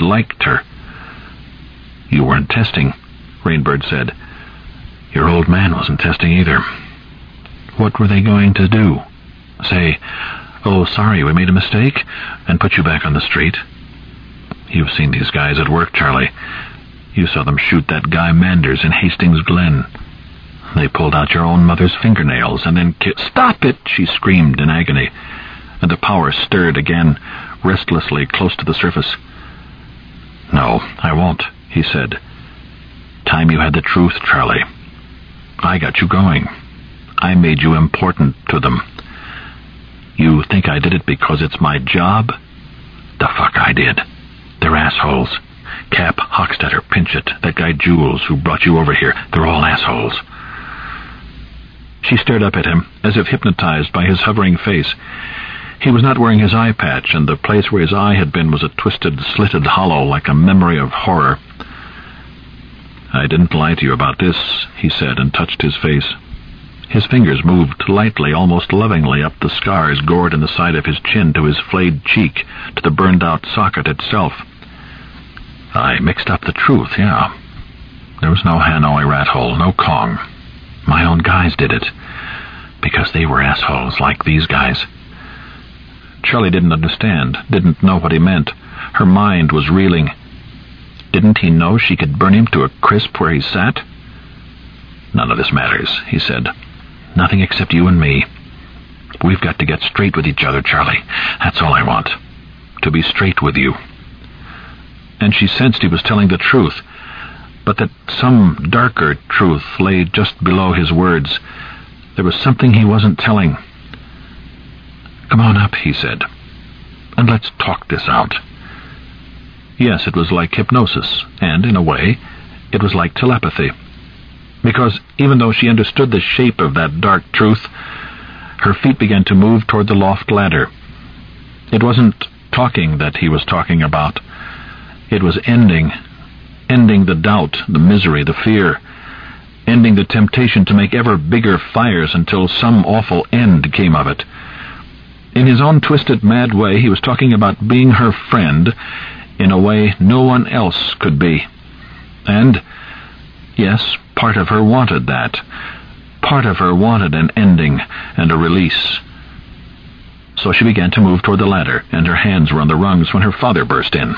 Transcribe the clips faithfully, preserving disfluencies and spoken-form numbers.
liked her. You weren't testing, Rainbird said. Your old man wasn't testing either. What were they going to do? Say, oh, sorry, we made a mistake, and put you back on the street? You've seen these guys at work, Charlie. You saw them shoot that guy Manders in Hastings Glen. They pulled out your own mother's fingernails and then ki- Stop it, she screamed in agony, and the power stirred again, restlessly close to the surface. No, I won't, he said. Time you had the truth, Charlie. I got you going. I made you important to them. You think I did it because it's my job? The fuck I did. They're assholes. Cap, Hochstetter, Pinchot, that guy Jules who brought you over here. They're all assholes. She stared up at him, as if hypnotized by his hovering face. He was not wearing his eye patch, and the place where his eye had been was a twisted, slitted hollow like a memory of horror. I didn't lie to you about this, he said, and touched his face. His fingers moved lightly, almost lovingly, up the scars gored in the side of his chin to his flayed cheek, to the burned-out socket itself. I mixed up the truth, yeah. There was no Hanoi rat hole, no Kong. My own guys did it, because they were assholes like these guys. Charlie didn't understand, didn't know what he meant. Her mind was reeling. Didn't he know she could burn him to a crisp where he sat? None of this matters, he said. Nothing except you and me. We've got to get straight with each other, Charlie. That's all I want. To be straight with you. And she sensed he was telling the truth, but that some darker truth lay just below his words. There was something he wasn't telling. Come on up, he said, and let's talk this out. Yes, it was like hypnosis, and, in a way, it was like telepathy. Because even though she understood the shape of that dark truth, her feet began to move toward the loft ladder. It wasn't talking that he was talking about. It was ending. Ending the doubt, the misery, the fear. Ending the temptation to make ever bigger fires until some awful end came of it. In his own twisted, mad way, he was talking about being her friend in a way no one else could be. And, yes, part of her wanted that. Part of her wanted an ending and a release. So she began to move toward the ladder, and her hands were on the rungs when her father burst in.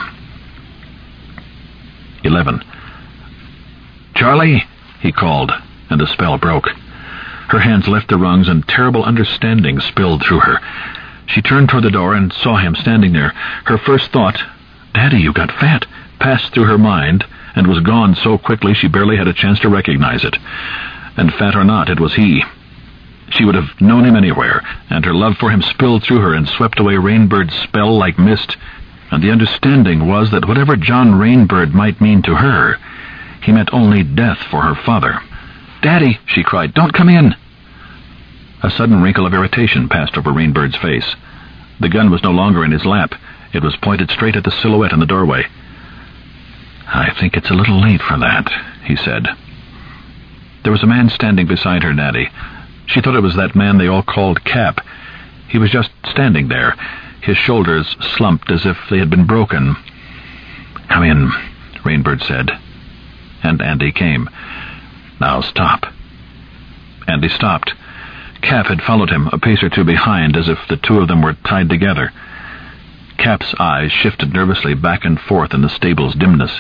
Eleven. Charlie, he called, and the spell broke. Her hands left the rungs, and terrible understanding spilled through her. She turned toward the door and saw him standing there. Her first thought, Daddy, you got fat, passed through her mind, and was gone so quickly she barely had a chance to recognize it. And fat or not, it was he. She would have known him anywhere, and her love for him spilled through her and swept away Rainbird's spell like mist. And the understanding was that whatever John Rainbird might mean to her, he meant only death for her father. Daddy, she cried, don't come in. A sudden wrinkle of irritation passed over Rainbird's face. The gun was no longer in his lap. It was pointed straight at the silhouette in the doorway. I think it's a little late for that, he said. There was a man standing beside her, Daddy. She thought it was that man they all called Cap. He was just standing there, his shoulders slumped as if they had been broken. Come in, Rainbird said. And Andy came. Now stop. Andy stopped. Cap had followed him a pace or two behind, as if the two of them were tied together. Cap's eyes shifted nervously back and forth in the stable's dimness.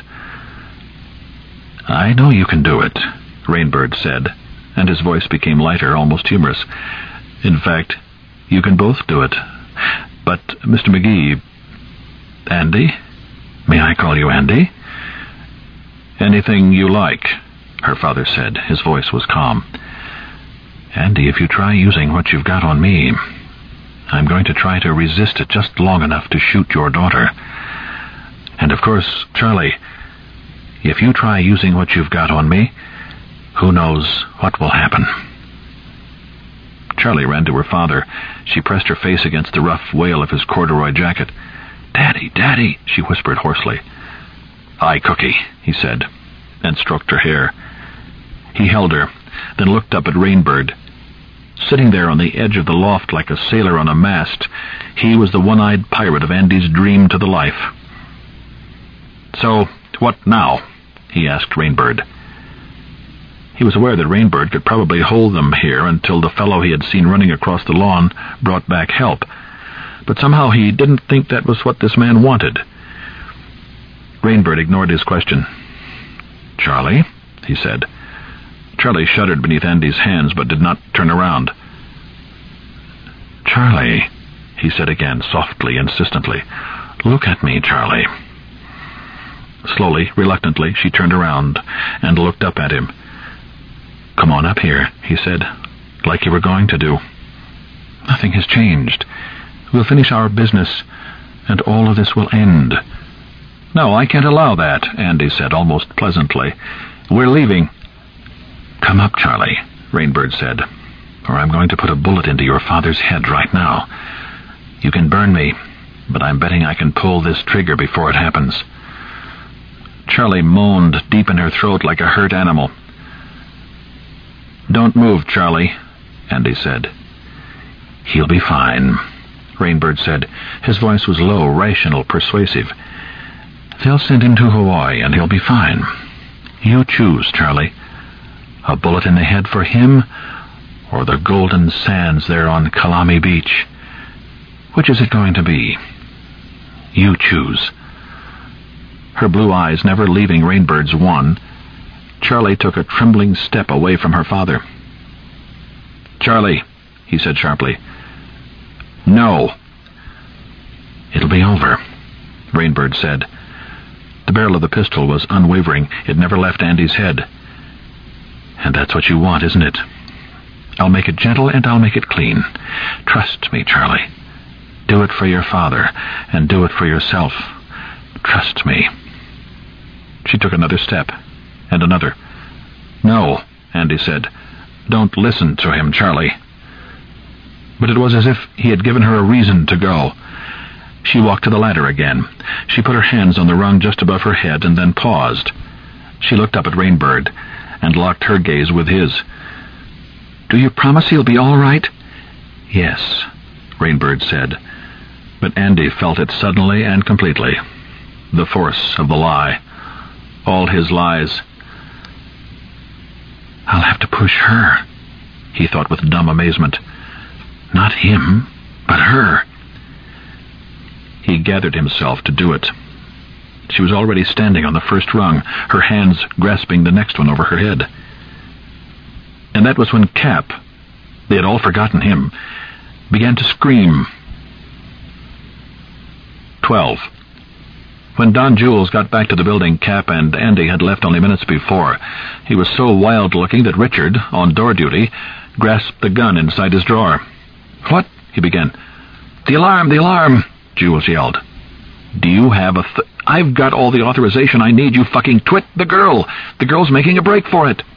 I know you can do it, Rainbird said, and his voice became lighter, almost humorous. In fact, you can both do it. But, Mister McGee... Andy? May I call you Andy? Anything you like, her father said. His voice was calm. Andy, if you try using what you've got on me, I'm going to try to resist it just long enough to shoot your daughter. And of course, Charlie, if you try using what you've got on me, who knows what will happen. Charlie ran to her father. She pressed her face against the rough wail of his corduroy jacket. Daddy, Daddy, she whispered hoarsely. Aye, Cookie, he said, and stroked her hair. He held her, then looked up at Rainbird. Sitting there on the edge of the loft like a sailor on a mast, he was the one-eyed pirate of Andy's dream to the life. So, what now? He asked Rainbird. He was aware that Rainbird could probably hold them here until the fellow he had seen running across the lawn brought back help, but somehow he didn't think that was what this man wanted. Rainbird ignored his question. "Charlie?" he said. Charlie shuddered beneath Andy's hands, but did not turn around. "Charlie," he said again, softly, insistently. "Look at me, Charlie." Slowly, reluctantly, she turned around and looked up at him. "Come on up here," he said, "like you were going to do. Nothing has changed. We'll finish our business, and all of this will end." "No, I can't allow that," Andy said, almost pleasantly. "We're leaving." "Come up, Charlie," Rainbird said, "or I'm going to put a bullet into your father's head right now. You can burn me, but I'm betting I can pull this trigger before it happens." Charlie moaned deep in her throat like a hurt animal. "Don't move, Charlie," Andy said. "He'll be fine," Rainbird said. His voice was low, rational, persuasive. "They'll send him to Hawaii, and he'll be fine. You choose, Charlie. A bullet in the head for him, or the golden sands there on Kalami Beach. Which is it going to be? You choose." Her blue eyes never leaving Rainbird's one, Charlie took a trembling step away from her father. "Charlie," he said sharply. "No." "It'll be over," Rainbird said. The barrel of the pistol was unwavering. It never left Andy's head. "And that's what you want, isn't it? I'll make it gentle and I'll make it clean. Trust me, Charlie. Do it for your father, and do it for yourself. Trust me." She took another step, and another. "No," Andy said. "Don't listen to him, Charlie." But it was as if he had given her a reason to go. She walked to the ladder again. She put her hands on the rung just above her head and then paused. She looked up at Rainbird and locked her gaze with his. "Do you promise he'll be all right?" "Yes," Rainbird said. But Andy felt it suddenly and completely. The force of the lie. All his lies. "I'll have to push her," he thought with dumb amazement. "Not him, but her." He gathered himself to do it. She was already standing on the first rung, her hands grasping the next one over her head. And that was when Cap, they had all forgotten him, began to scream. Twelve. When Don Jules got back to the building Cap and Andy had left only minutes before, he was so wild-looking that Richard, on door duty, grasped the gun inside his drawer. "What?" he began. "The alarm, the alarm!" Jules yelled. "Do you have a th- I've got all the authorization I need, you fucking twit! The girl! The girl's making a break for it!"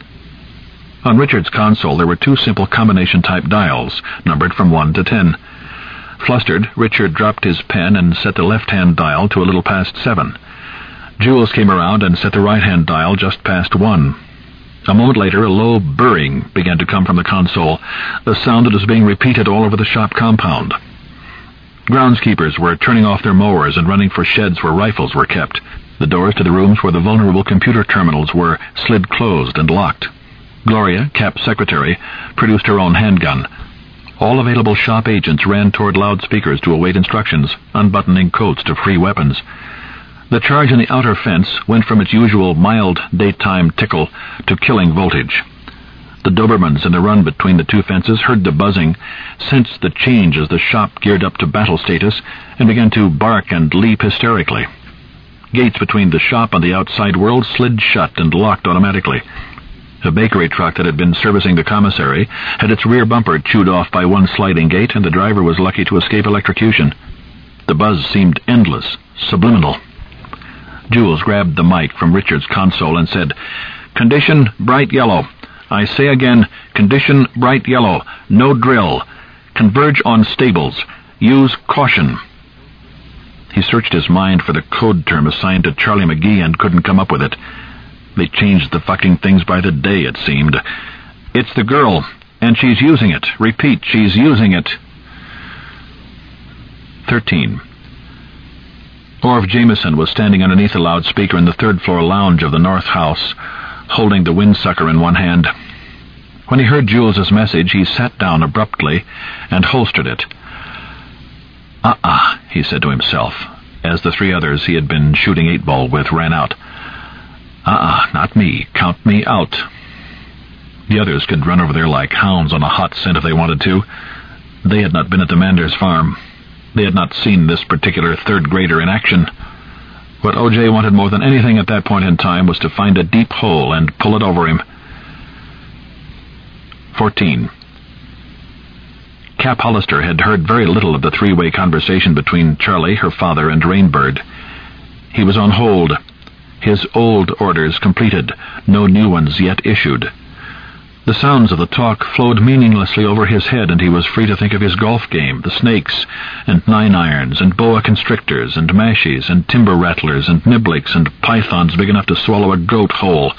On Richard's console there were two simple combination-type dials, numbered from one to ten. Flustered, Richard dropped his pen and set the left-hand dial to a little past seven. Jules came around and set the right-hand dial just past one. A moment later, a low burring began to come from the console, the sound that was being repeated all over the shop compound. Groundskeepers were turning off their mowers and running for sheds where rifles were kept. The doors to the rooms where the vulnerable computer terminals were slid closed and locked. Gloria, Cap's secretary, produced her own handgun. All available shop agents ran toward loudspeakers to await instructions, unbuttoning coats to free weapons. The charge in the outer fence went from its usual mild daytime tickle to killing voltage. The Dobermans in the run between the two fences heard the buzzing, sensed the change as the shop geared up to battle status, and began to bark and leap hysterically. Gates between the shop and the outside world slid shut and locked automatically. A bakery truck that had been servicing the commissary had its rear bumper chewed off by one sliding gate, and the driver was lucky to escape electrocution. The buzz seemed endless, subliminal. Jules grabbed the mic from Richard's console and said, "Condition bright yellow. I say again, condition bright yellow. No drill. Converge on stables. Use caution." He searched his mind for the code term assigned to Charlie McGee and couldn't come up with it. They changed the fucking things by the day, it seemed. "It's the girl, and she's using it. Repeat, she's using it." Thirteen. Orv Jameson was standing underneath a loudspeaker in the third-floor lounge of the North House, holding the windsucker in one hand. When he heard Jules's message, he sat down abruptly and holstered it. Uh-uh, he said to himself, as the three others he had been shooting eight-ball with ran out. Uh-uh, not me. Count me out. The others could run over there like hounds on a hot scent if they wanted to. They had not been at the Manders farm. They had not seen this particular third-grader in action. What O J wanted more than anything at that point in time was to find a deep hole and pull it over him. Fourteen. Cap Hollister had heard very little of the three-way conversation between Charlie, her father, and Rainbird. He was on hold, his old orders completed, no new ones yet issued. The sounds of the talk flowed meaninglessly over his head, and he was free to think of his golf game, the snakes, and nine-irons, and boa constrictors, and mashies, and timber rattlers, and niblicks, and pythons big enough to swallow a goat whole.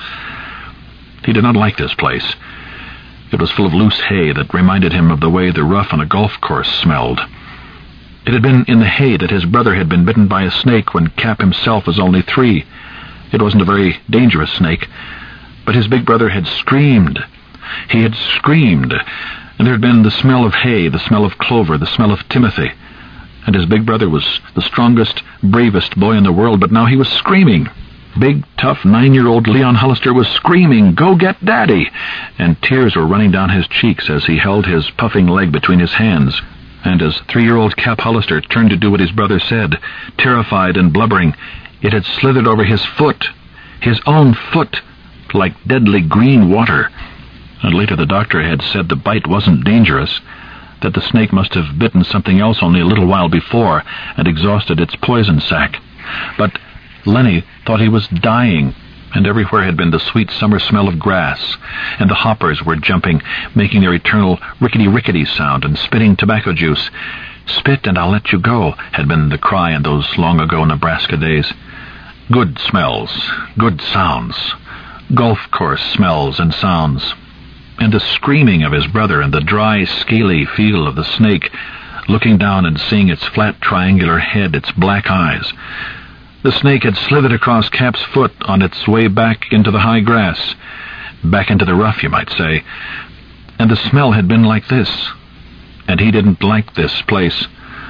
He did not like this place. It was full of loose hay that reminded him of the way the rough on a golf course smelled. It had been in the hay that his brother had been bitten by a snake when Cap himself was only three. It wasn't a very dangerous snake, but his big brother had screamed. He had screamed, and there had been the smell of hay, the smell of clover, the smell of Timothy. And his big brother was the strongest, bravest boy in the world, but now he was screaming. Big, tough, nine-year-old Leon Hollister was screaming, "Go get Daddy!" And tears were running down his cheeks as he held his puffing leg between his hands. And as three-year-old Cap Hollister turned to do what his brother said, terrified and blubbering, it had slithered over his foot, his own foot, like deadly green water. And later the doctor had said the bite wasn't dangerous, that the snake must have bitten something else only a little while before and exhausted its poison sac. But Lenny thought he was dying, and everywhere had been the sweet summer smell of grass, and the hoppers were jumping, making their eternal rickety-rickety sound and spitting tobacco juice. "Spit and I'll let you go," had been the cry in those long-ago Nebraska days. Good smells, good sounds, golf course smells and sounds. And the screaming of his brother and the dry, scaly feel of the snake, looking down and seeing its flat triangular head, its black eyes. The snake had slithered across Cap's foot on its way back into the high grass, back into the rough, you might say. And the smell had been like this, and he didn't like this place.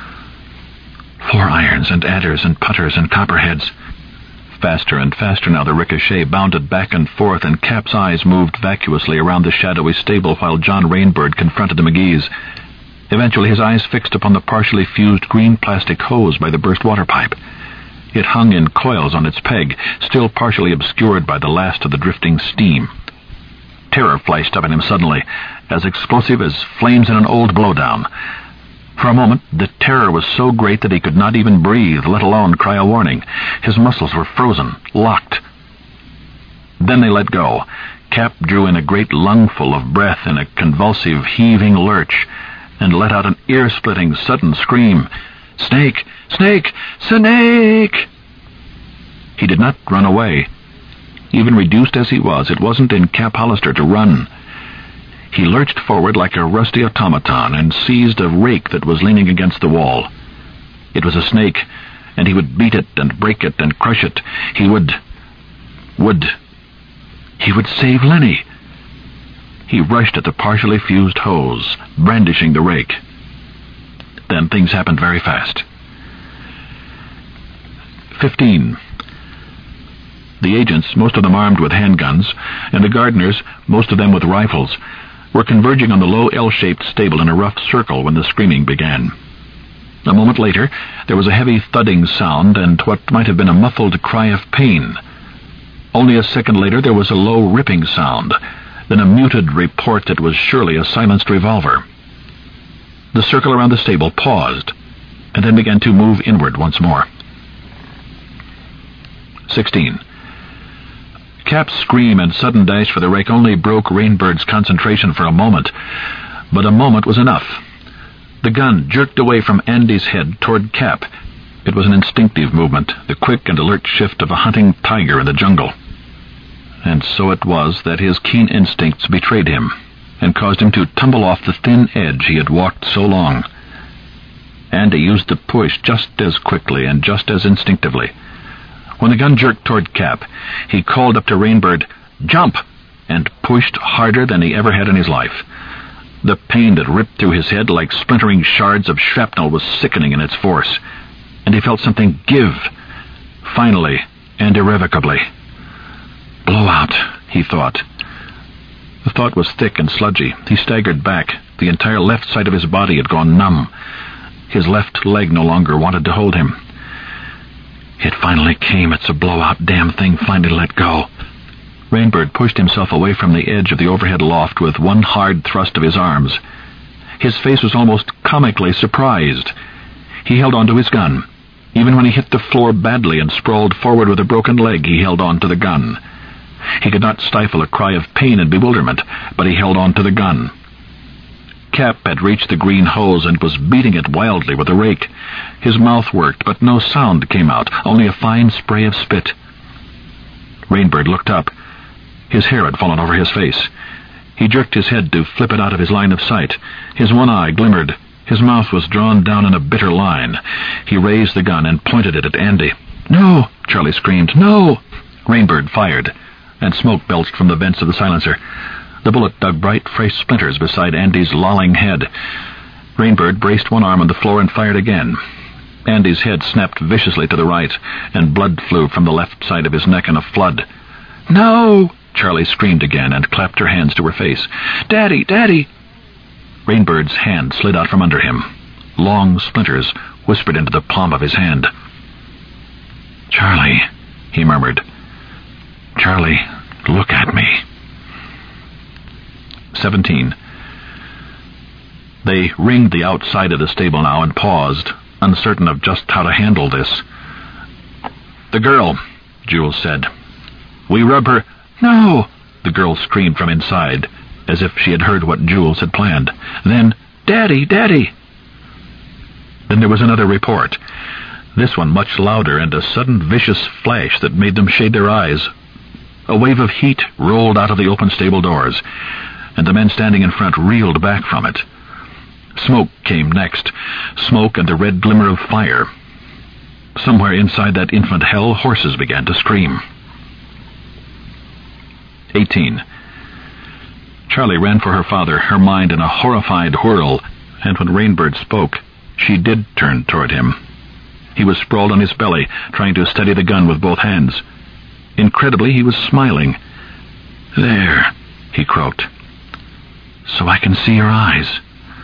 Four irons and adders and putters and copperheads. Faster and faster now the ricochet bounded back and forth, and Cap's eyes moved vacuously around the shadowy stable while John Rainbird confronted the McGees. Eventually his eyes fixed upon the partially fused green plastic hose by the burst water pipe. It hung in coils on its peg, still partially obscured by the last of the drifting steam. Terror flashed up in him suddenly, as explosive as flames in an old blowdown. For a moment, the terror was so great that he could not even breathe, let alone cry a warning. His muscles were frozen, locked. Then they let go. Cap drew in a great lungful of breath in a convulsive, heaving lurch, and let out an ear-splitting, sudden scream. "Snake! Snake! Snake!" He did not run away. Even reduced as he was, it wasn't in Cap Hollister to run. He lurched forward like a rusty automaton and seized a rake that was leaning against the wall. It was a snake, and he would beat it and break it and crush it. He would... would... he would save Lenny. He rushed at the partially fused hose, brandishing the rake. Then things happened very fast. Fifteen. The agents, most of them armed with handguns, and the gardeners, most of them with rifles, were converging on the low L-shaped stable in a rough circle when the screaming began. A moment later, there was a heavy thudding sound and what might have been a muffled cry of pain. Only a second later, there was a low ripping sound, then a muted report that was surely a silenced revolver. The circle around the stable paused, and then began to move inward once more. Sixteen. Cap's scream and sudden dash for the rake only broke Rainbird's concentration for a moment, but a moment was enough. The gun jerked away from Andy's head toward Cap. It was an instinctive movement, the quick and alert shift of a hunting tiger in the jungle. And so it was that his keen instincts betrayed him, and caused him to tumble off the thin edge he had walked so long. Andy used the push just as quickly and just as instinctively. When the gun jerked toward Cap, he called up to Rainbird, "Jump!" and pushed harder than he ever had in his life. The pain that ripped through his head like splintering shards of shrapnel was sickening in its force, and he felt something give, finally and irrevocably. Blowout, he thought. The thought was thick and sludgy. He staggered back. The entire left side of his body had gone numb. His left leg no longer wanted to hold him. It finally came. It's a blowout. Damn thing finally let go. Rainbird pushed himself away from the edge of the overhead loft with one hard thrust of his arms. His face was almost comically surprised. He held on to his gun. Even when he hit the floor badly and sprawled forward with a broken leg, he held on to the gun. He could not stifle a cry of pain and bewilderment, but he held on to the gun. Cap had reached the green hose and was beating it wildly with a rake. His mouth worked, but no sound came out, only a fine spray of spit. Rainbird looked up. His hair had fallen over his face. He jerked his head to flip it out of his line of sight. His one eye glimmered. His mouth was drawn down in a bitter line. He raised the gun and pointed it at Andy. "No!" Charlie screamed. "No!" Rainbird fired, and smoke belched from the vents of the silencer. The bullet dug bright, fresh splinters beside Andy's lolling head. Rainbird braced one arm on the floor and fired again. Andy's head snapped viciously to the right, and blood flew from the left side of his neck in a flood. "No!" Charlie screamed again and clapped her hands to her face. "Daddy! Daddy!" Rainbird's hand slid out from under him. Long splinters whispered into the palm of his hand. "Charlie," he murmured. "Charlie, look at me." Seventeen. They ringed the outside of the stable now and paused, uncertain of just how to handle this. "The girl," Jules said. "We rub her—" "No!" the girl screamed from inside, as if she had heard what Jules had planned. Then, "Daddy, Daddy!" Then there was another report, this one much louder, and a sudden vicious flash that made them shade their eyes. A wave of heat rolled out of the open stable doors, and the men standing in front reeled back from it. Smoke came next, smoke and the red glimmer of fire. Somewhere inside that infant hell, horses began to scream. Eighteen. Charlie ran for her father, her mind in a horrified whirl, and when Rainbird spoke, she did turn toward him. He was sprawled on his belly, trying to steady the gun with both hands. Incredibly, he was smiling. "There," he croaked. "So I can see your eyes.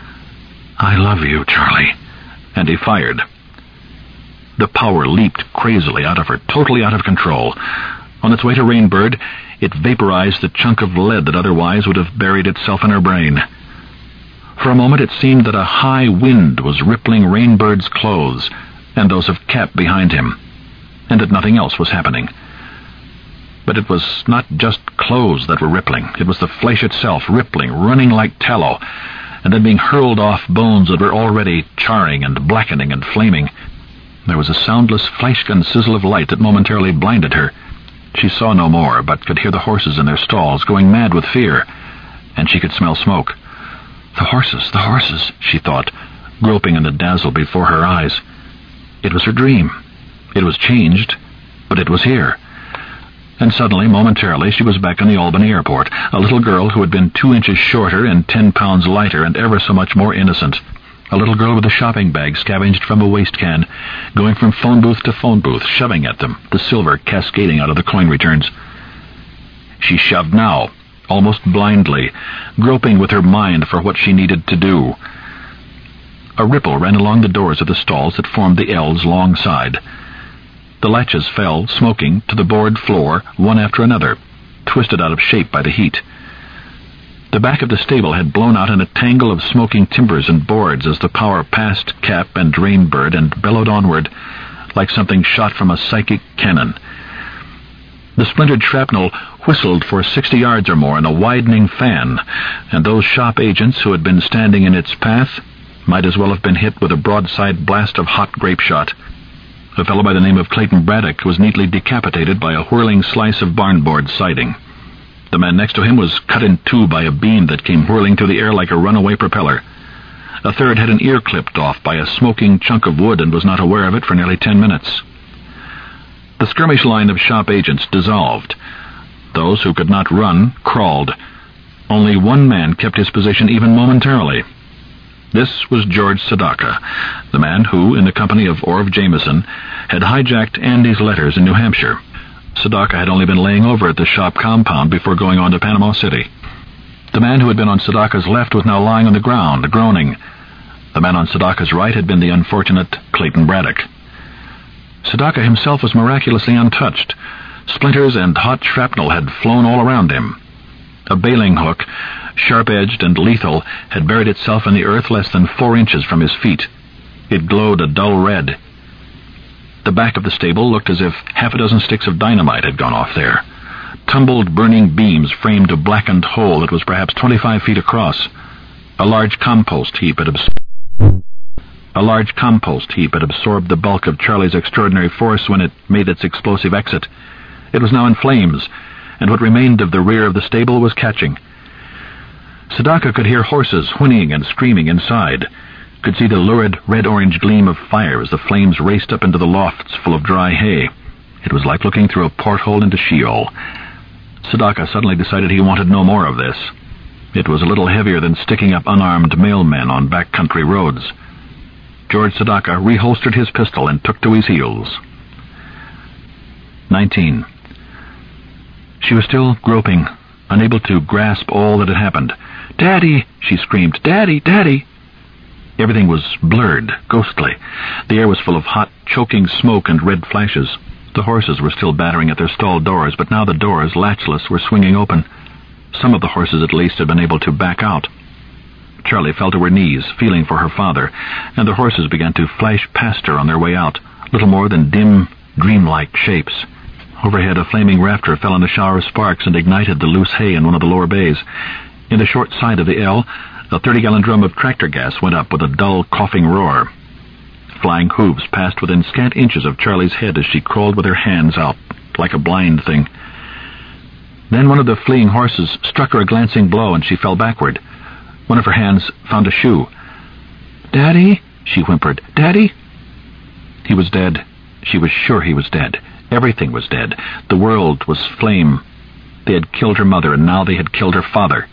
I love you, Charlie." And he fired. The power leaped crazily out of her, totally out of control. On its way to Rainbird, it vaporized the chunk of lead that otherwise would have buried itself in her brain. For a moment it seemed that a high wind was rippling Rainbird's clothes, and those of Cap behind him, and that nothing else was happening. But it was not just clothes that were rippling. It was the flesh itself, rippling, running like tallow, and then being hurled off bones that were already charring and blackening and flaming. There was a soundless flash-gun sizzle of light that momentarily blinded her. She saw no more, but could hear the horses in their stalls, going mad with fear, and she could smell smoke. The horses, the horses, she thought, groping in the dazzle before her eyes. It was her dream. It was changed, but it was here. And suddenly, momentarily, she was back in the Albany airport, a little girl who had been two inches shorter and ten pounds lighter and ever so much more innocent. A little girl with a shopping bag scavenged from a waste can, going from phone booth to phone booth, shoving at them, the silver cascading out of the coin returns. She shoved now, almost blindly, groping with her mind for what she needed to do. A ripple ran along the doors of the stalls that formed the L's long side. The latches fell, smoking, to the board floor, one after another, twisted out of shape by the heat. The back of the stable had blown out in a tangle of smoking timbers and boards as the power passed Cap and Rainbird and bellowed onward like something shot from a psychic cannon. The splintered shrapnel whistled for sixty yards or more in a widening fan, and those shop agents who had been standing in its path might as well have been hit with a broadside blast of hot grape shot. A fellow by the name of Clayton Braddock was neatly decapitated by a whirling slice of barnboard siding. The man next to him was cut in two by a beam that came whirling through the air like a runaway propeller. A third had an ear clipped off by a smoking chunk of wood and was not aware of it for nearly ten minutes. The skirmish line of shop agents dissolved. Those who could not run crawled. Only one man kept his position even momentarily. This was George Sadaka, the man who, in the company of Orv Jameson, had hijacked Andy's letters in New Hampshire. Sadaka had only been laying over at the shop compound before going on to Panama City. The man who had been on Sadaka's left was now lying on the ground, groaning. The man on Sadaka's right had been the unfortunate Clayton Braddock. Sadaka himself was miraculously untouched. Splinters and hot shrapnel had flown all around him. A bailing hook, sharp-edged and lethal, had buried itself in the earth less than four inches from his feet. It glowed a dull red. The back of the stable looked as if half a dozen sticks of dynamite had gone off there. Tumbled, burning beams framed a blackened hole that was perhaps twenty-five feet across. A large compost heap had absorbed A large compost heap had absorbed the bulk of Charlie's extraordinary force when it made its explosive exit. It was now in flames, and what remained of the rear of the stable was catching. Sadaka could hear horses whinnying and screaming inside, could see the lurid red-orange gleam of fire as the flames raced up into the lofts full of dry hay. It was like looking through a porthole into Sheol. Sadaka suddenly decided he wanted no more of this. It was a little heavier than sticking up unarmed mailmen on backcountry roads. George Sadaka reholstered his pistol and took to his heels. Nineteen. She was still groping, unable to grasp all that had happened. "Daddy!" she screamed. "Daddy! Daddy!" Everything was blurred, ghostly. The air was full of hot, choking smoke and red flashes. The horses were still battering at their stall doors, but now the doors, latchless, were swinging open. Some of the horses, at least, had been able to back out. Charlie fell to her knees, feeling for her father, and the horses began to flash past her on their way out, little more than dim, dreamlike shapes. Overhead, a flaming rafter fell in a shower of sparks and ignited the loose hay in one of the lower bays. In the short side of the L, a thirty-gallon drum of tractor gas went up with a dull, coughing roar. Flying hooves passed within scant inches of Charlie's head as she crawled with her hands out, like a blind thing. Then one of the fleeing horses struck her a glancing blow, and she fell backward. One of her hands found a shoe. "Daddy?" she whimpered. "Daddy?" He was dead. She was sure he was dead. Everything was dead. The world was flame. They had killed her mother, and now they had killed her father.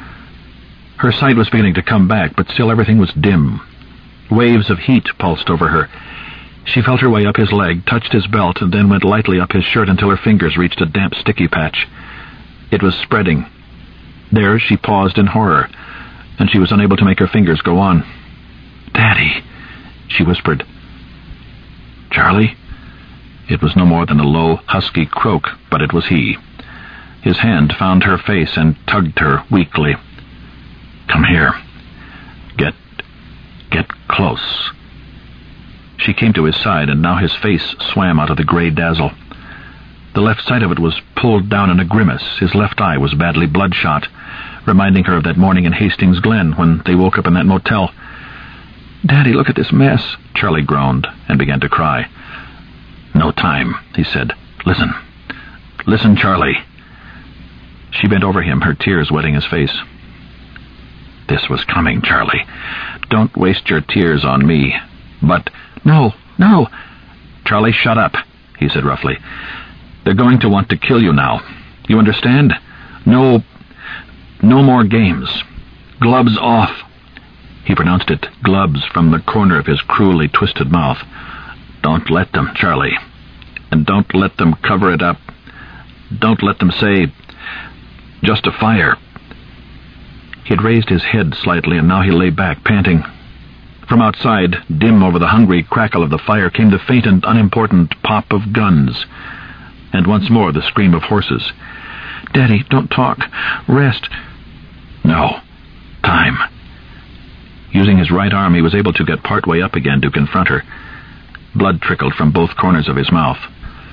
Her sight was beginning to come back, but still everything was dim. Waves of heat pulsed over her. She felt her way up his leg, touched his belt, and then went lightly up his shirt until her fingers reached a damp, sticky patch. It was spreading. There she paused in horror, and she was unable to make her fingers go on. "Daddy," she whispered. "Charlie?" It was no more than a low, husky croak, but it was he. His hand found her face and tugged her weakly. "Come here. Get... get close." She came to his side, and now his face swam out of the gray dazzle. The left side of it was pulled down in a grimace. His left eye was badly bloodshot, reminding her of that morning in Hastings Glen when they woke up in that motel. "Daddy, look at this mess," Charlie groaned and began to cry. "No time," he said. "Listen. Listen, Charlie." She bent over him, her tears wetting his face. "This was coming, Charlie. Don't waste your tears on me. But..." "No, no." "Charlie, shut up," he said roughly. "They're going to want to kill you now. You understand? No... no more games. Gloves off." He pronounced it, gloves, from the corner of his cruelly twisted mouth. "Don't let them, Charlie. And don't let them cover it up. Don't let them say... just a fire." He had raised his head slightly, and now he lay back, panting. From outside, dim over the hungry crackle of the fire, came the faint and unimportant pop of guns. And once more the scream of horses. "Daddy, don't talk. Rest." "No. Time." Using his right arm, he was able to get part way up again to confront her. Blood trickled from both corners of his mouth.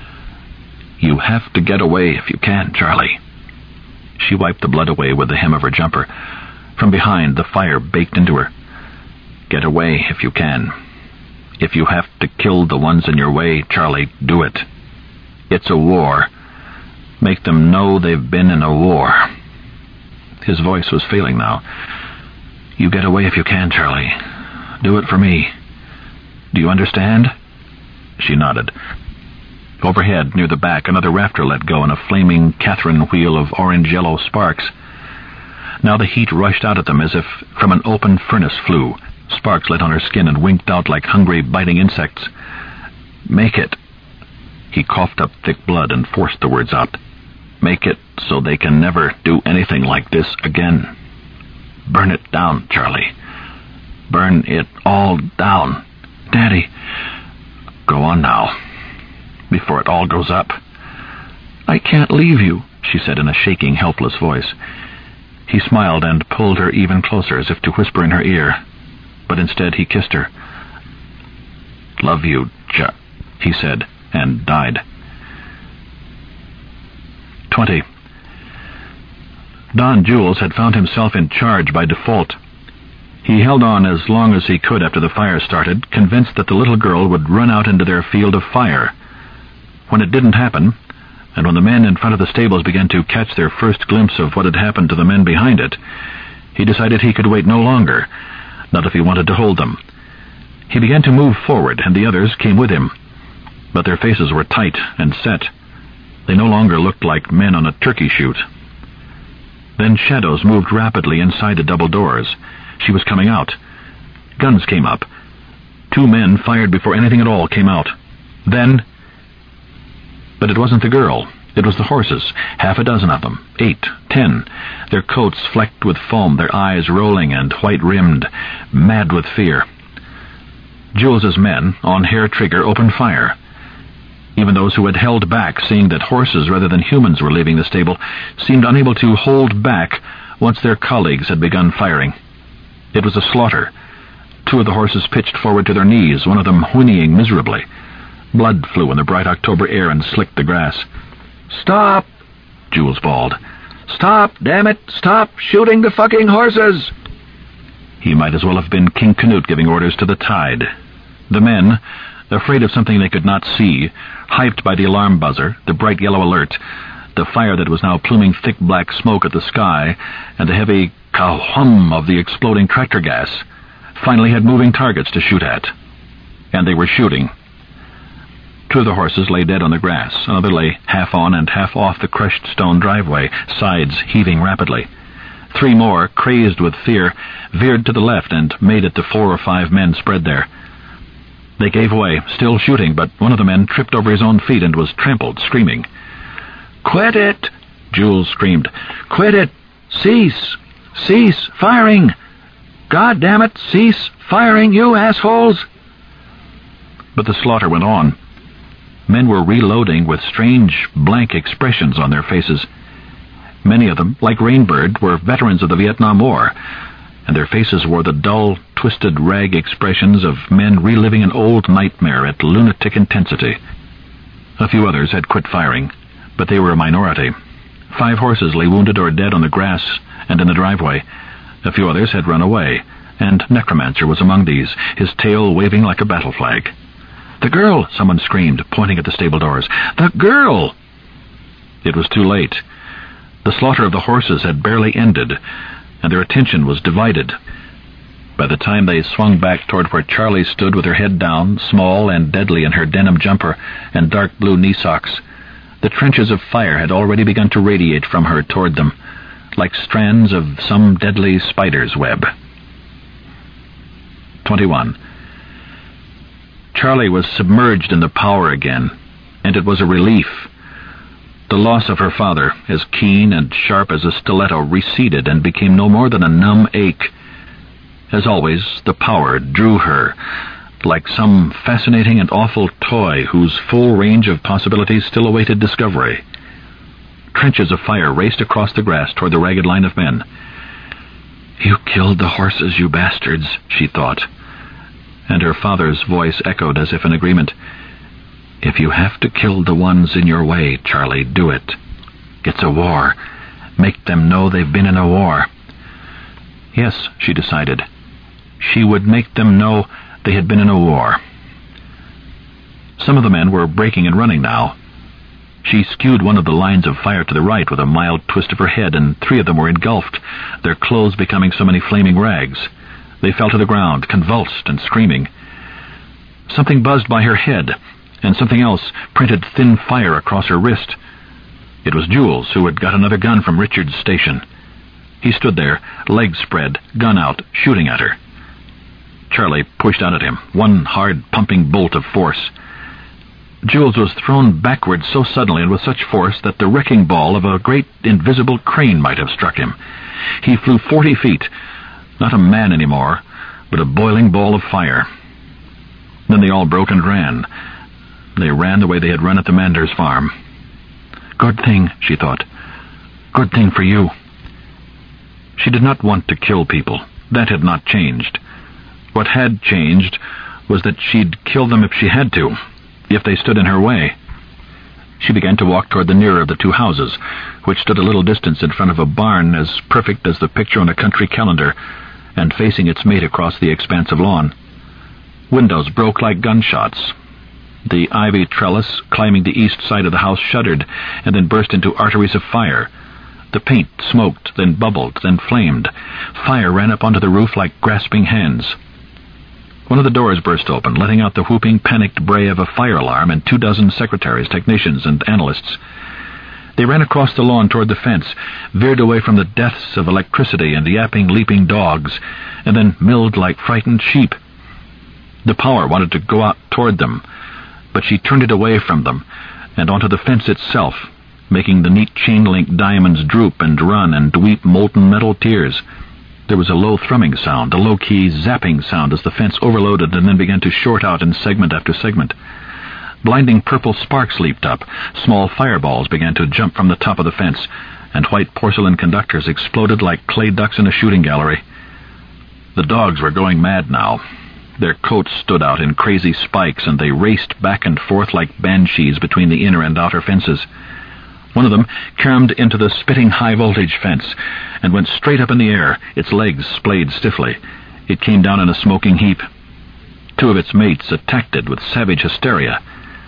"You have to get away if you can, Charlie." She wiped the blood away with the hem of her jumper. From behind, the fire baked into her. "Get away if you can. If you have to kill the ones in your way, Charlie, do it. It's a war. Make them know they've been in a war." His voice was failing now. You get away if you can, Charlie. Do it for me. Do you understand? She nodded. Overhead, near the back, another rafter let go, and a flaming Catherine wheel of orange-yellow sparks. Now the heat rushed out at them as if from an open furnace flue. Sparks lit on her skin and winked out like hungry, biting insects. Make it. He coughed up thick blood and forced the words out. Make it so they can never do anything like this again. Burn it down, Charlie. Burn it all down. Daddy. Go on now, before it all goes up. I can't leave you, she said in a shaking, helpless voice. He smiled and pulled her even closer, as if to whisper in her ear, but instead he kissed her. Love you, Ch, he said, and died. Twenty. Don Jules had found himself in charge by default. He held on as long as he could after the fire started, convinced that the little girl would run out into their field of fire. When it didn't happen, and when the men in front of the stables began to catch their first glimpse of what had happened to the men behind it, he decided he could wait no longer, not if he wanted to hold them. He began to move forward, and the others came with him. But their faces were tight and set. They no longer looked like men on a turkey shoot. Then shadows moved rapidly inside the double doors. She was coming out. Guns came up. Two men fired before anything at all came out. Then... But it wasn't the girl. It was the horses. Half a dozen of them. Eight. Ten. Their coats flecked with foam, their eyes rolling and white-rimmed, mad with fear. Jules's men, on hair trigger, opened fire. Even those who had held back, seeing that horses rather than humans were leaving the stable, seemed unable to hold back once their colleagues had begun firing. It was a slaughter. Two of the horses pitched forward to their knees, one of them whinnying miserably. Blood flew in the bright October air and slicked the grass. "Stop!" Jules bawled. "Stop, damn it! Stop shooting the fucking horses!" He might as well have been King Canute giving orders to the tide. The men, afraid of something they could not see, hyped by the alarm buzzer, the bright yellow alert, the fire that was now pluming thick black smoke at the sky, and the heavy ka-hum of the exploding tractor gas, finally had moving targets to shoot at. And they were shooting. Two of the horses lay dead on the grass. Another lay half on and half off the crushed stone driveway, sides heaving rapidly. Three more, crazed with fear, veered to the left and made it to four or five men spread there. They gave way, still shooting, but one of the men tripped over his own feet and was trampled, screaming. "Quit it!" Jules screamed. "Quit it! Cease! Cease firing! God damn it, cease firing, you assholes!" But the slaughter went on. Men were reloading with strange, blank expressions on their faces. Many of them, like Rainbird, were veterans of the Vietnam War, and their faces wore the dull, twisted rag expressions of men reliving an old nightmare at lunatic intensity. A few others had quit firing, but they were a minority. Five horses lay wounded or dead on the grass and in the driveway. A few others had run away, and Necromancer was among these, his tail waving like a battle flag. "The girl!" someone screamed, pointing at the stable doors. "The girl!" It was too late. The slaughter of the horses had barely ended, and their attention was divided. By the time they swung back toward where Charlie stood with her head down, small and deadly in her denim jumper and dark blue knee socks, the trenches of fire had already begun to radiate from her toward them, like strands of some deadly spider's web. Twenty-one. Charlie was submerged in the power again, and it was a relief. The loss of her father, as keen and sharp as a stiletto, receded and became no more than a numb ache. As always, the power drew her, like some fascinating and awful toy whose full range of possibilities still awaited discovery. Trenches of fire raced across the grass toward the ragged line of men. "You killed the horses, you bastards," she thought. And her father's voice echoed as if in agreement. "If you have to kill the ones in your way, Charlie, do it. It's a war. Make them know they've been in a war." Yes, she decided. She would make them know they had been in a war. Some of the men were breaking and running now. She skewed one of the lines of fire to the right with a mild twist of her head, and three of them were engulfed, their clothes becoming so many flaming rags. They fell to the ground, convulsed and screaming. Something buzzed by her head, and something else printed thin fire across her wrist. It was Jules, who had got another gun from Richard's station. He stood there, legs spread, gun out, shooting at her. Charlie pushed out at him, one hard pumping bolt of force. Jules was thrown backward so suddenly and with such force that the wrecking ball of a great invisible crane might have struck him. He flew forty feet, not a man anymore, but a boiling ball of fire. Then they all broke and ran. They ran the way they had run at the Manders farm. Good thing, she thought. Good thing for you. She did not want to kill people. That had not changed. What had changed was that she'd kill them if she had to, if they stood in her way. She began to walk toward the nearer of the two houses, which stood a little distance in front of a barn as perfect as the picture on a country calendar, and facing its mate across the expanse of lawn. Windows broke like gunshots. The ivy trellis climbing the east side of the house shuddered and then burst into arteries of fire. The paint smoked, then bubbled, then flamed. Fire ran up onto the roof like grasping hands. One of the doors burst open, letting out the whooping, panicked bray of a fire alarm and two dozen secretaries, technicians, and analysts. They ran across the lawn toward the fence, veered away from the deaths of electricity and the yapping, leaping dogs, and then milled like frightened sheep. The power wanted to go out toward them, but she turned it away from them and onto the fence itself, making the neat chain-link diamonds droop and run and weep molten metal tears. There was a low thrumming sound, a low-key zapping sound as the fence overloaded and then began to short out in segment after segment. Blinding purple sparks leaped up, small fireballs began to jump from the top of the fence, and white porcelain conductors exploded like clay ducks in a shooting gallery. The dogs were going mad now. Their coats stood out in crazy spikes, and they raced back and forth like banshees between the inner and outer fences. One of them caromed into the spitting high-voltage fence and went straight up in the air, its legs splayed stiffly. It came down in a smoking heap. Two of its mates attacked it with savage hysteria.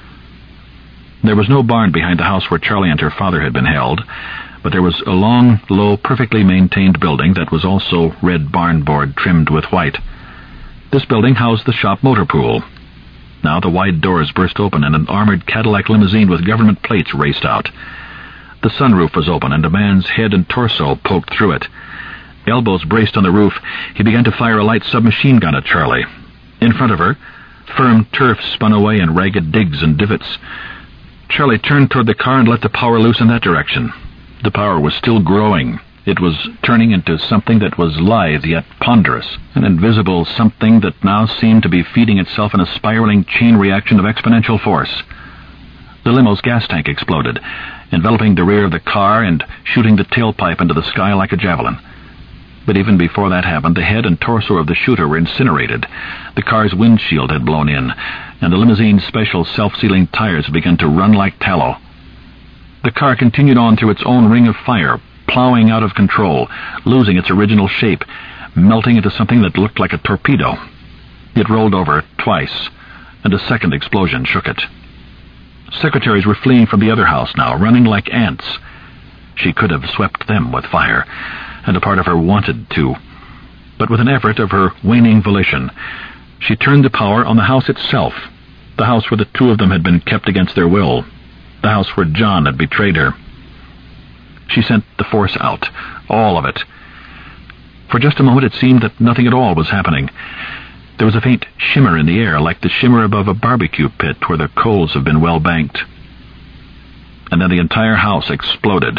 There was no barn behind the house where Charlie and her father had been held, but there was a long, low, perfectly maintained building that was also red barn board trimmed with white. This building housed the shop motor pool. Now the wide doors burst open and an armored Cadillac limousine with government plates raced out. The sunroof was open and a man's head and torso poked through it. Elbows braced on the roof, he began to fire a light submachine gun at Charlie. In front of her, firm turf spun away in ragged digs and divots. Charlie turned toward the car and let the power loose in that direction. The power was still growing. It was turning into something that was lithe yet ponderous, an invisible something that now seemed to be feeding itself in a spiraling chain reaction of exponential force. The limo's gas tank exploded, enveloping the rear of the car and shooting the tailpipe into the sky like a javelin. But even before that happened, the head and torso of the shooter were incinerated. The car's windshield had blown in, and the limousine's special self-sealing tires had begun to run like tallow. The car continued on through its own ring of fire, plowing out of control, losing its original shape, melting into something that looked like a torpedo. It rolled over twice, and a second explosion shook it. Secretaries were fleeing from the other house now, running like ants. She could have swept them with fire, and a part of her wanted to. But with an effort of her waning volition, she turned the power on the house itself, the house where the two of them had been kept against their will, the house where John had betrayed her. She sent the force out, all of it. For just a moment it seemed that nothing at all was happening. There was a faint shimmer in the air, like the shimmer above a barbecue pit where the coals have been well banked. And then the entire house exploded.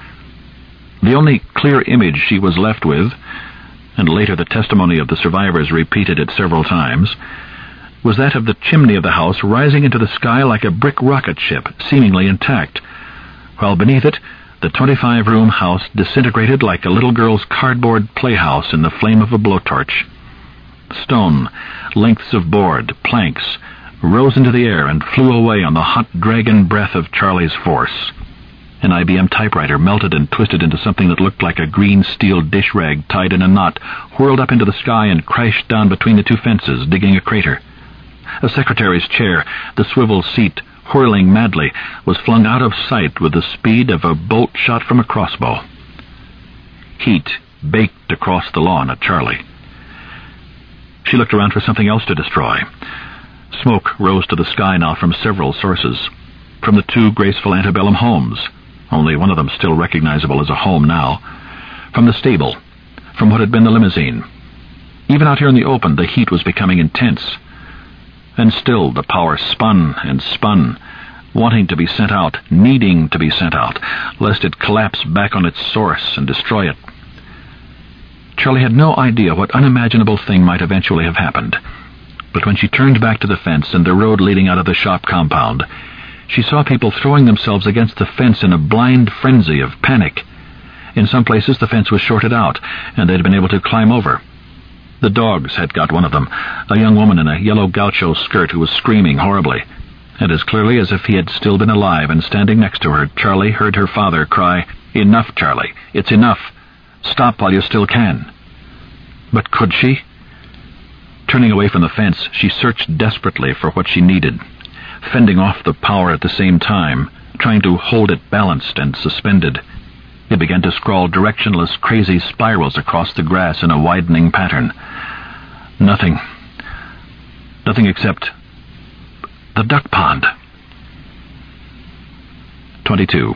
The only clear image she was left with, and later the testimony of the survivors repeated it several times, was that of the chimney of the house rising into the sky like a brick rocket ship, seemingly intact, while beneath it the twenty-five-room house disintegrated like a little girl's cardboard playhouse in the flame of a blowtorch. Stone, lengths of board, planks, rose into the air and flew away on the hot dragon breath of Charlie's force. An I B M typewriter melted and twisted into something that looked like a green steel dish rag tied in a knot, whirled up into the sky and crashed down between the two fences, digging a crater. A secretary's chair, the swivel seat, whirling madly, was flung out of sight with the speed of a bolt shot from a crossbow. Heat baked across the lawn at Charlie. She looked around for something else to destroy. Smoke rose to the sky now from several sources. From the two graceful antebellum homes, only one of them still recognizable as a home now. From the stable. From what had been the limousine. Even out here in the open, the heat was becoming intense. And still the power spun and spun, wanting to be sent out, needing to be sent out, lest it collapse back on its source and destroy it. Charlie had no idea what unimaginable thing might eventually have happened. But when she turned back to the fence and the road leading out of the shop compound, she saw people throwing themselves against the fence in a blind frenzy of panic. In some places the fence was shorted out, and they'd been able to climb over. The dogs had got one of them, a young woman in a yellow gaucho skirt who was screaming horribly. And as clearly as if he had still been alive and standing next to her, Charlie heard her father cry, "Enough, Charlie, it's enough. Stop while you still can." But could she? Turning away from the fence, she searched desperately for what she needed, fending off the power at the same time, trying to hold it balanced and suspended. It began to scrawl directionless, crazy spirals across the grass in a widening pattern. Nothing. Nothing except the duck pond. twenty-two.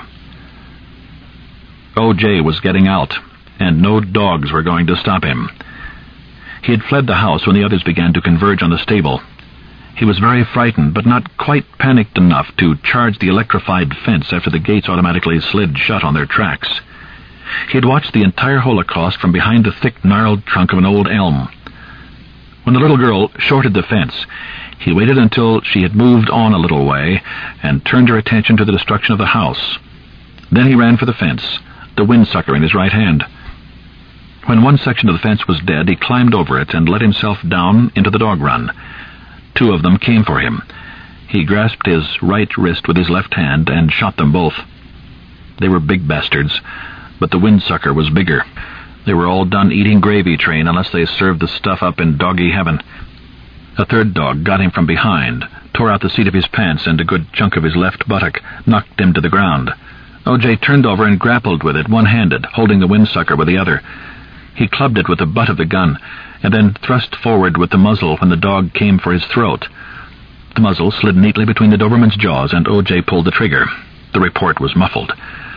O J was getting out, and no dogs were going to stop him. He had fled the house when the others began to converge on the stable. He was very frightened, but not quite panicked enough to charge the electrified fence after the gates automatically slid shut on their tracks. He had watched the entire holocaust from behind the thick, gnarled trunk of an old elm. When the little girl shorted the fence, he waited until she had moved on a little way and turned her attention to the destruction of the house. Then he ran for the fence, the windsucker in his right hand. When one section of the fence was dead, he climbed over it and let himself down into the dog run. Two of them came for him. He grasped his right wrist with his left hand and shot them both. They were big bastards, but the windsucker was bigger. They were all done eating gravy train unless they served the stuff up in doggy heaven. A third dog got him from behind, tore out the seat of his pants and a good chunk of his left buttock, knocked him to the ground. O J turned over and grappled with it one-handed, holding the windsucker with the other. He clubbed it with the butt of the gun, and then thrust forward with the muzzle when the dog came for his throat. The muzzle slid neatly between the Doberman's jaws, and O J pulled the trigger. The report was muffled.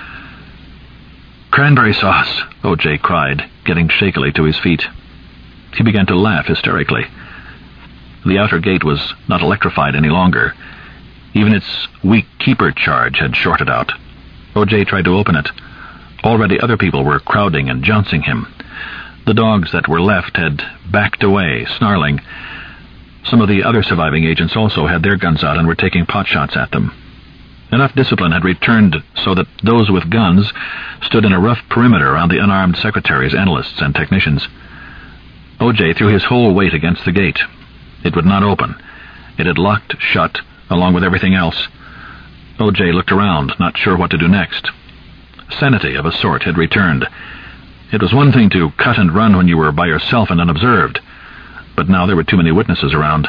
"Cranberry sauce," O J cried, getting shakily to his feet. He began to laugh hysterically. The outer gate was not electrified any longer. Even its weak keeper charge had shorted out. O J tried to open it. Already other people were crowding and jouncing him. The dogs that were left had backed away, snarling. Some of the other surviving agents also had their guns out and were taking potshots at them. Enough discipline had returned so that those with guns stood in a rough perimeter around the unarmed secretaries, analysts, and technicians. O J threw his whole weight against the gate. It would not open. It had locked shut, along with everything else. O J looked around, not sure what to do next. Sanity of a sort had returned. It was one thing to cut and run when you were by yourself and unobserved, but now there were too many witnesses around.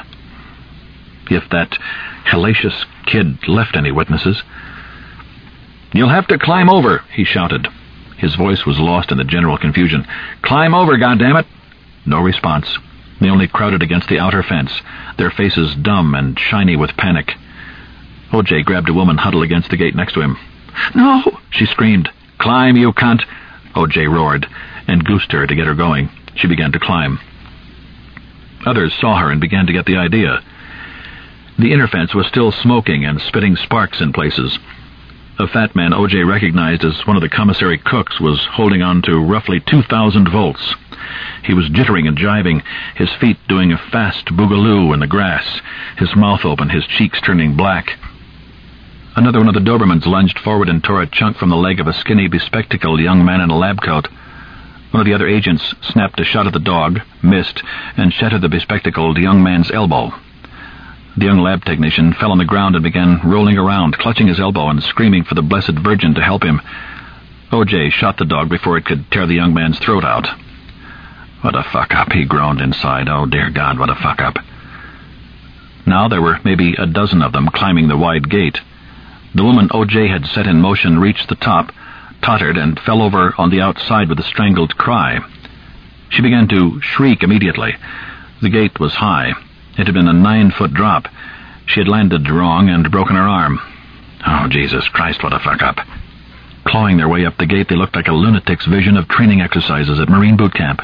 If that hellacious kid left any witnesses... "You'll have to climb over," he shouted. His voice was lost in the general confusion. "Climb over, goddammit!" No response. They only crowded against the outer fence, their faces dumb and shiny with panic. O J grabbed a woman huddled against the gate next to him. "No!" she screamed. "Climb, you cunt!" O J roared, and goosed her to get her going. She began to climb. Others saw her and began to get the idea. The inner fence was still smoking and spitting sparks in places. A fat man O J recognized as one of the commissary cooks was holding on to roughly two thousand volts. He was jittering and jiving, his feet doing a fast boogaloo in the grass, his mouth open, his cheeks turning black. Another one of the Dobermans lunged forward and tore a chunk from the leg of a skinny, bespectacled young man in a lab coat. One of the other agents snapped a shot at the dog, missed, and shattered the bespectacled young man's elbow. The young lab technician fell on the ground and began rolling around, clutching his elbow and screaming for the Blessed Virgin to help him. O J shot the dog before it could tear the young man's throat out. "What a fuck-up," he groaned inside. "Oh, dear God, what a fuck-up." Now there were maybe a dozen of them climbing the wide gate. The woman O J had set in motion reached the top, tottered, and fell over on the outside with a strangled cry. She began to shriek immediately. The gate was high. It had been a nine-foot drop. She had landed wrong and broken her arm. Oh, Jesus Christ, what a fuck-up. Clawing their way up the gate, they looked like a lunatic's vision of training exercises at Marine boot camp.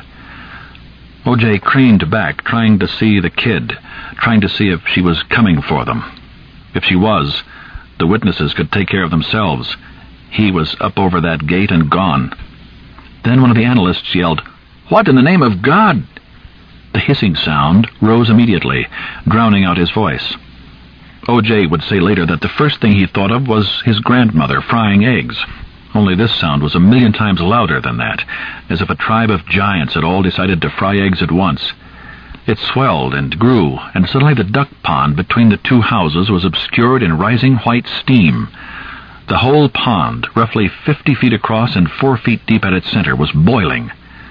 O J craned back, trying to see the kid, trying to see if she was coming for them. If she was, the witnesses could take care of themselves. He was up over that gate and gone. Then one of the analysts yelled, "What in the name of God?" The hissing sound rose immediately, drowning out his voice. O J would say later that the first thing he thought of was his grandmother frying eggs. Only this sound was a million times louder than that, as if a tribe of giants had all decided to fry eggs at once. It swelled and grew, and suddenly the duck pond between the two houses was obscured in rising white steam. The whole pond, roughly fifty feet across and four feet deep at its center, was boiling.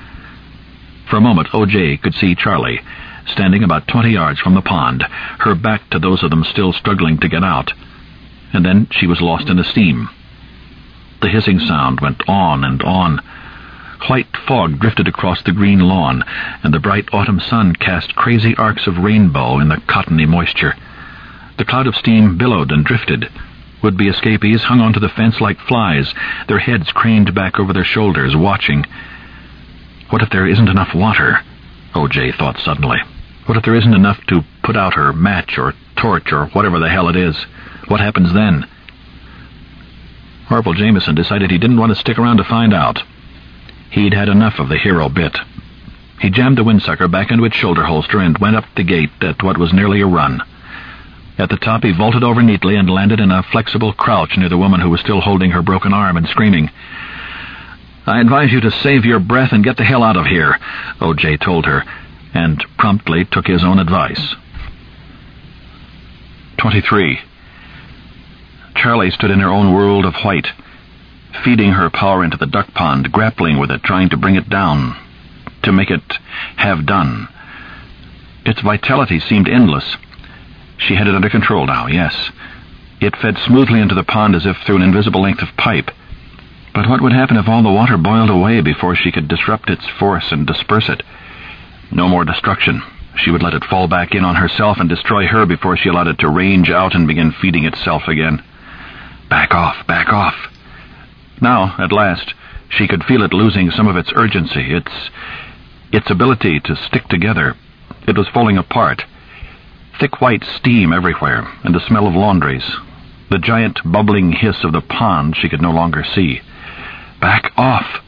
For a moment, O J could see Charlie, standing about twenty yards from the pond, her back to those of them still struggling to get out. And then she was lost in the steam. The hissing sound went on and on. White fog drifted across the green lawn, and the bright autumn sun cast crazy arcs of rainbow in the cottony moisture. The cloud of steam billowed and drifted. Would-be escapees hung onto the fence like flies, their heads craned back over their shoulders, watching. What if there isn't enough water? O J thought suddenly. What if there isn't enough to put out her match or torch or whatever the hell it is? What happens then? Orville Jameson decided he didn't want to stick around to find out. He'd had enough of the hero bit. He jammed the windsucker back into its shoulder holster and went up the gate at what was nearly a run. At the top he vaulted over neatly and landed in a flexible crouch near the woman who was still holding her broken arm and screaming. "I advise you to save your breath and get the hell out of here," O J told her, and promptly took his own advice. twenty-three. Charlie stood in her own world of white, feeding her power into the duck pond, grappling with it, trying to bring it down, to make it have done. Its vitality seemed endless. She had it under control now, yes. It fed smoothly into the pond as if through an invisible length of pipe. But what would happen if all the water boiled away before she could disrupt its force and disperse it? No more destruction. She would let it fall back in on herself and destroy her before she allowed it to range out and begin feeding itself again. Back off, back off. Now, at last, she could feel it losing some of its urgency, its its ability to stick together. It was falling apart. Thick white steam everywhere, and the smell of laundries. The giant bubbling hiss of the pond she could no longer see. Back off!